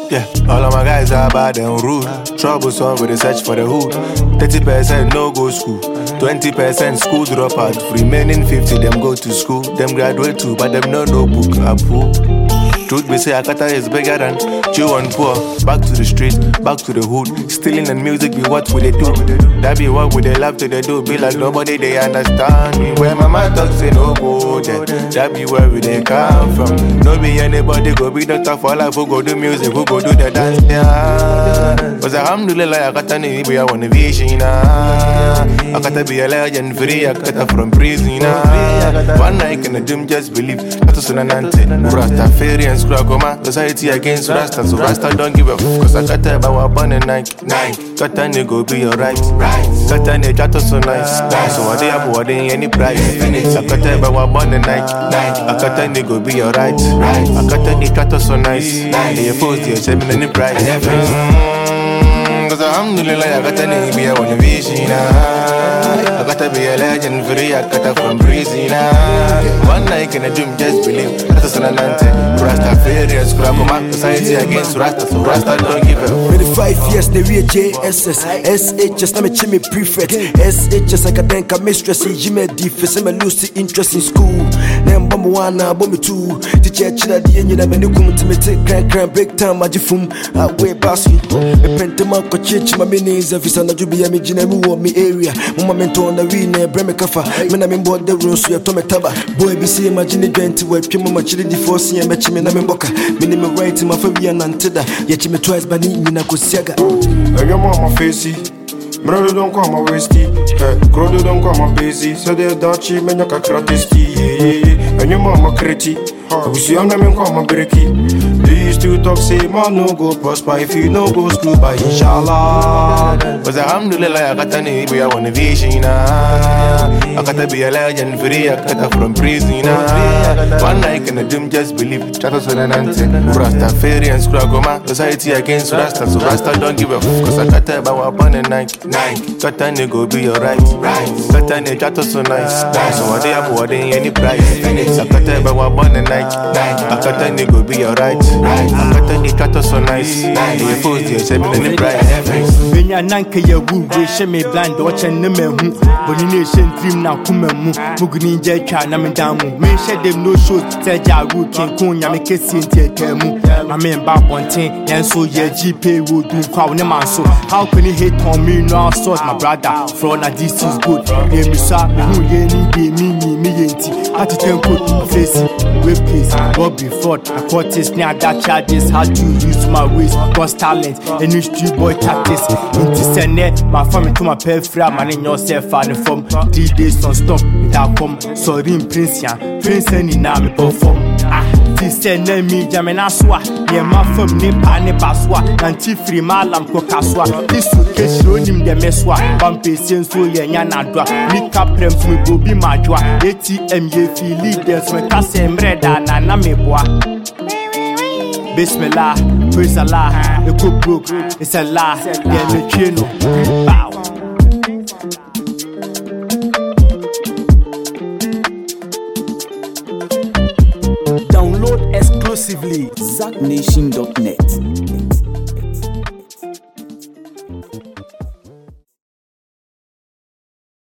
Yeah, all of my guys are bad and rude. Troublesome with the search for the hood. 30% no go school, 20% school dropout. Remaining 50 them go to school. Them graduate too, but them no book. Apu. Truth be say, Akata is bigger than Jew and poor. Back to the streets, back to the hood. Stealing and music be what we they do. That be what we they love to they do. Be like nobody they understand me. Where mama talk say no go there. That be where we they come from. No be anybody go be doctor for life. Who go do music, who go do the dance. Yeah. Cause alhamdulillah, Akata ni be a one vision. Akata be a legend free. Akata from prison. One night in the gym just believe. Kata sunanante. Rastafarian. Society against Rasta, so Rasta don't give a fuck. Cause I got a about one and Nike. Got a nigga be alright. Got a nigga so nice. So what they have, what they any price. I got a about one and Nike. I got a nigga be alright. I got a nigga so nice. They force you, send me any price. Cause alhamdulillah, I got a nigga be a one vision. I gotta be a legend free, I gotta from prison. One night in the gym, just believe. That's a Sananante. Rastafarians, Kurapoma, society against Rasta, so Rasta don't give up. 25 years, the real JSS. SHS, I'm a chimney prefect. SHS, I got then mistress, Jimmy Defense, I'm a loose interest in school. Then Bomb 1, Bomb 2. Teacher, Chilla, the engine, I'm a new come to me take crank, break time, Majifum. I wear basket. A pentama, coach, my minis, if it's an Ajubi, I'm a Jinemu, me area. Mama mentor on the arena, Breme Kafa. When I'm in board the room, so you have to metaba. Boy, be see, imagine 20 where Pima Chili Deforce and Metchim and Boka. Minimum right in my Fabian and Teda. Yet you me twice by Nina Kosiaga. And your mama facey. Brother don't come my wasty. Crowd don't come my busy. So they're Dutchy, man, you can cratisti. And your mama criti. We see on them and come my breaky. They used to talk, say, man, no go prosper if you no go school by inshallah. Cause alhamdulillah, I got a nigga be a one vision. I gotta be a legend free, I gotta from prison. One night in the gym, just believe. Chatos and Nante. Rastafarians, Kurapoma, society against Rasta, so Rasta don't give a fuck. Cause I got a about one and Nike. Got a nigga be alright. Got a nigga chatos so nice. So what they have, what they any price. I got a about one and Nike. I got a nigga be alright. I got a nigga chatos so nice. They force you, send me any price. When you're Nanka, you would shame me blind, watching the men who, but in nation dream now, Kumamu, Muguni Jaka, Namendamu, may shed them no shows, Taja, King Kunya, make a scene, Temu. I mean, back one thing, and so your GP would do crown a man. So, how can you hate on me? No, sort my brother, from a this is good. They miss up, who ye need me, how to tell good face, whip case, Bobby Ford, a courtist near that charges, how to use my ways, cost talent, and you street boy tactics. Into my family to my pay free, man in yourself and from 3 days on stop without come. Sorry, Prince and in Nami perform. Send me Jamanaswa, near my firm Nipa Nepaswa, and Tifri Malam Kokaswa. This case showed him the Meswa, Bumpy Sensu Yanadra, Mika Prems will be Majwa, ATM Yefi leaders, Mekasem Reda, Nanameboa. Bismillah, praise Allah, the cook broke, it's a lie, get the chino, bow. Download exclusively ZackNation.net.